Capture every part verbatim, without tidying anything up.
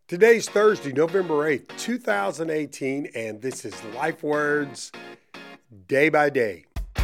Today's Thursday, November eighth, two thousand eighteen, and this is Life Words Day by Day.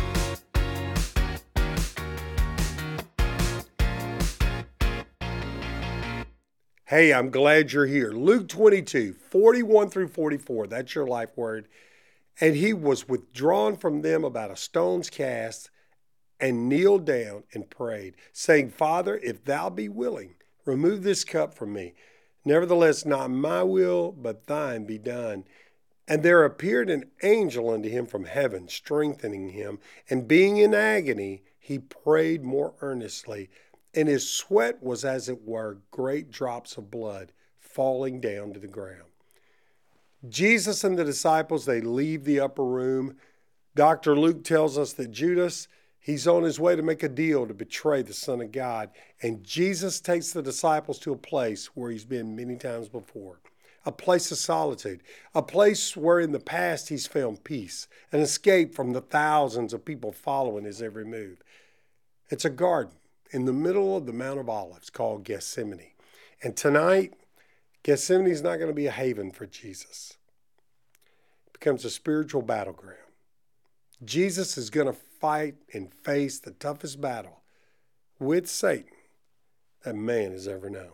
Hey, I'm glad you're here. Luke twenty-two, forty-one through forty-four, that's your life word. And he was withdrawn from them about a stone's cast and kneeled down and prayed, saying, Father, if thou be willing, remove this cup from me. Nevertheless, not my will, but thine be done. And there appeared an angel unto him from heaven, strengthening him. And being in agony, he prayed more earnestly. And his sweat was as it were great drops of blood falling down to the ground. Jesus and the disciples, they leave the upper room. Doctor Luke tells us that Judas, he's on his way to make a deal to betray the Son of God. And Jesus takes the disciples to a place where he's been many times before. A place of solitude. A place where in the past he's found peace. An escape from the thousands of people following his every move. It's a garden in the middle of the Mount of Olives called Gethsemane. And tonight, Gethsemane is not going to be a haven for Jesus. It becomes a spiritual battleground. Jesus is going to fight and face the toughest battle with Satan that man has ever known.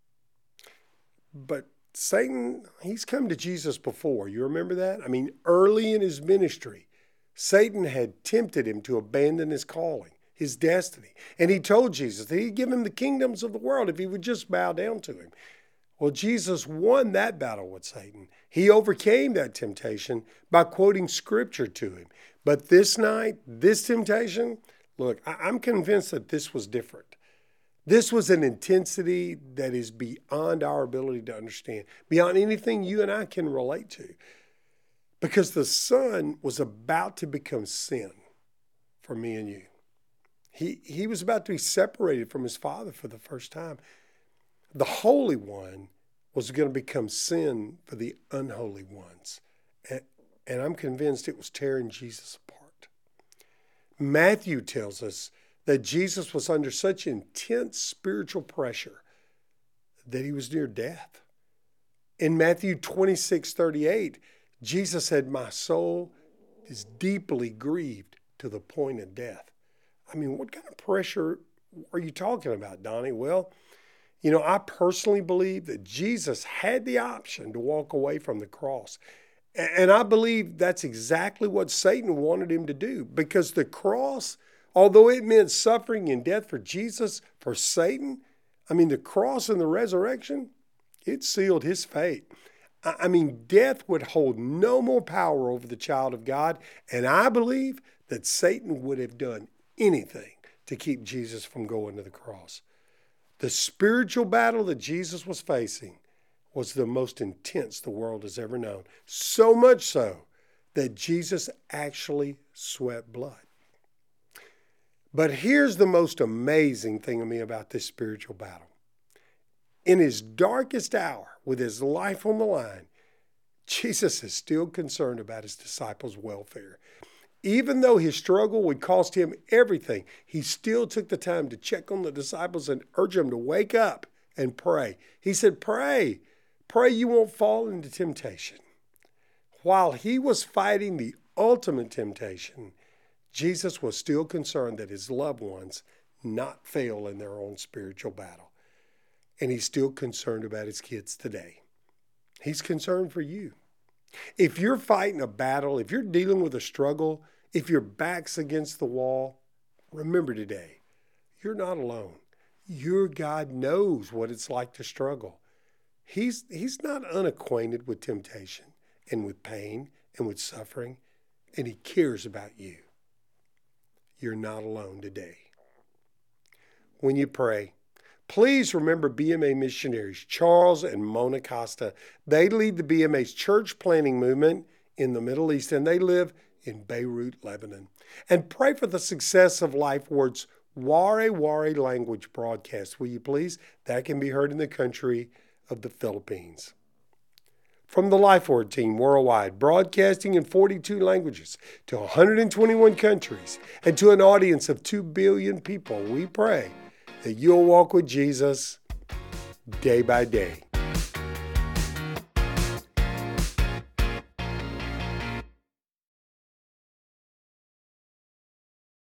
But Satan, he's come to Jesus before. You remember that? I mean, early in his ministry, Satan had tempted him to abandon his calling, his destiny. And he told Jesus that he'd give him the kingdoms of the world if he would just bow down to him. Well, Jesus won that battle with Satan. He overcame that temptation by quoting scripture to him. But this night, this temptation, look, I'm convinced that this was different. This was an intensity that is beyond our ability to understand, beyond anything you and I can relate to. Because the Son was about to become sin for me and you. He, he was about to be separated from his Father for the first time. The Holy One was going to become sin for the unholy ones. And, and I'm convinced it was tearing Jesus apart. Matthew tells us that Jesus was under such intense spiritual pressure that he was near death. In Matthew twenty-six thirty-eight, Jesus said, my soul is deeply grieved to the point of death. I mean, what kind of pressure are you talking about, Donnie? Well, you know, I personally believe that Jesus had the option to walk away from the cross. And I believe that's exactly what Satan wanted him to do. Because the cross, although it meant suffering and death for Jesus, for Satan, I mean, the cross and the resurrection, it sealed his fate. I mean, death would hold no more power over the child of God. And I believe that Satan would have done anything to keep Jesus from going to the cross. The spiritual battle that Jesus was facing was the most intense the world has ever known. So much so that Jesus actually sweat blood. But here's the most amazing thing to me about this spiritual battle. In his darkest hour, with his life on the line, Jesus is still concerned about his disciples' welfare. Even though his struggle would cost him everything, he still took the time to check on the disciples and urge them to wake up and pray. He said, pray, pray you won't fall into temptation. While he was fighting the ultimate temptation, Jesus was still concerned that his loved ones not fail in their own spiritual battle. And he's still concerned about his kids today. He's concerned for you. If you're fighting a battle, if you're dealing with a struggle, if your back's against the wall, remember today, you're not alone. Your God knows what it's like to struggle. He's, he's not unacquainted with temptation and with pain and with suffering, and he cares about you. You're not alone today. When you pray, please remember B M A missionaries, Charles and Mona Costa. They lead the B M A's church planting movement in the Middle East, and they live in Beirut, Lebanon. And pray for the success of Life Word's Wari Wari language broadcast, will you please? That can be heard in the country of the Philippines. From the Life Word team worldwide, broadcasting in forty-two languages to one hundred twenty-one countries and to an audience of two billion people, we pray that you'll walk with Jesus day by day.